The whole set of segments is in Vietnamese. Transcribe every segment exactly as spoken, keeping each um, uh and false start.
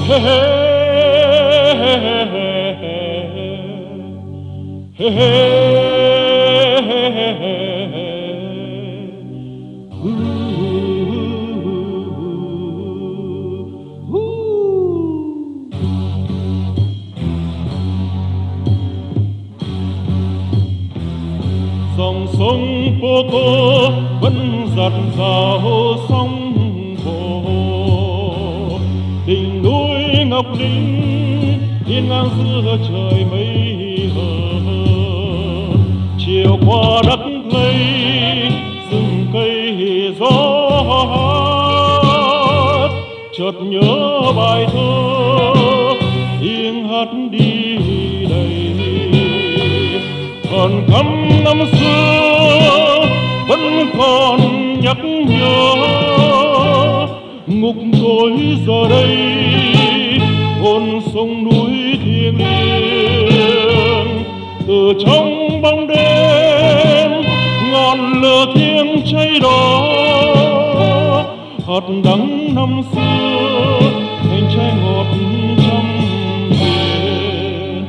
Dòng sông Poco vẫn giặt rào sóng vỗ, đỉnh núi ngọc linh hiên ngang giữa trời mây hờ. Chiều qua đất lây rừng cây gió hát, chợt nhớ bài thơ tiếng hát đi đầy. Còn cắm năm xưa vẫn còn nhắc nhớ, ngục tối giờ đây hồn sông núi thiêng liêng. Từ trong bóng đêm ngọn lửa thiêng cháy đỏ, hạt đắng năm xưa thành trái ngọt trăm miền.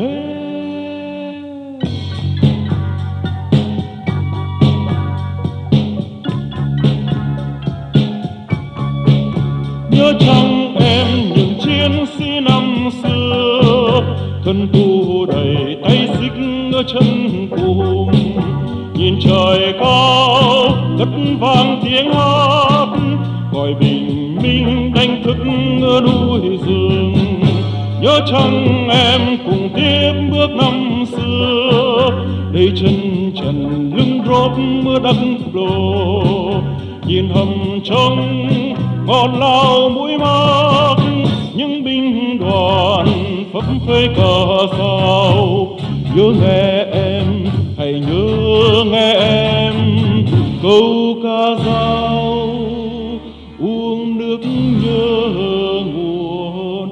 Nhớ chăng em những chiến sĩ năm xưa, thân tu đầy tay xích ở chân cùng. Nhìn trời cao cất vang tiếng hát, gọi bình minh đánh thức ở núi rừng. Nhớ chăng em cùng tiếp bước năm xưa, đây chân trần lưng rốp mưa đất đổ. Nhìn hầm trông ngọt lao mũi mắt, những binh đoàn phấp phới cờ sao. Nhớ nghe em, hãy nhớ nghe em câu ca dao, uống nước nhớ nguồn.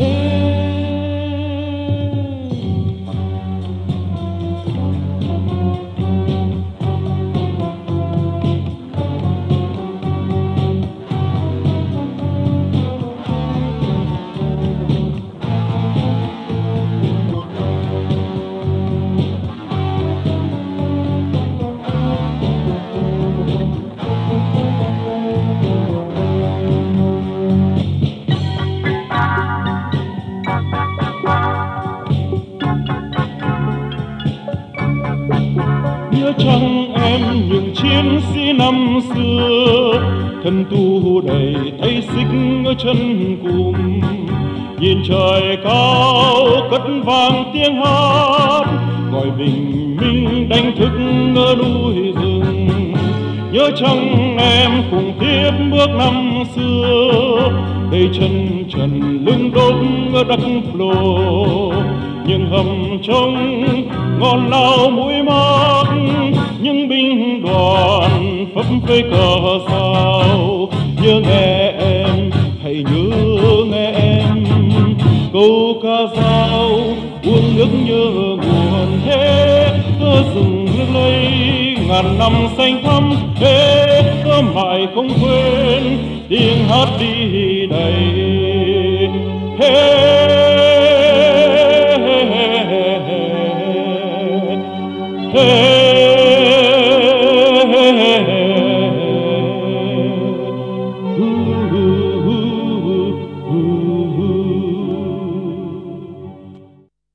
Nhớ chăng em những chiến sĩ năm xưa, thân tu đầy tay xích ở chân cùng. Nhìn trời cao cất vang tiếng hát, gọi bình minh đánh thức ở núi rừng. Nhớ chăng em cùng tiếp bước năm xưa, đây chân trần lưng đốt ở đất lồ. Nhưng hầm trông ngọn lao mũi mắt, những binh đoàn phấp phới cờ sao. Nhớ nghe em, hãy nhớ nghe em câu ca dao, uống nước nhớ nguồn. Thế cơ rừng nước lây ngàn năm xanh thắm, thế cơ mãi không quên tiếng hát đi đầy. Hey, Ooh, ooh, ooh, ooh, ooh.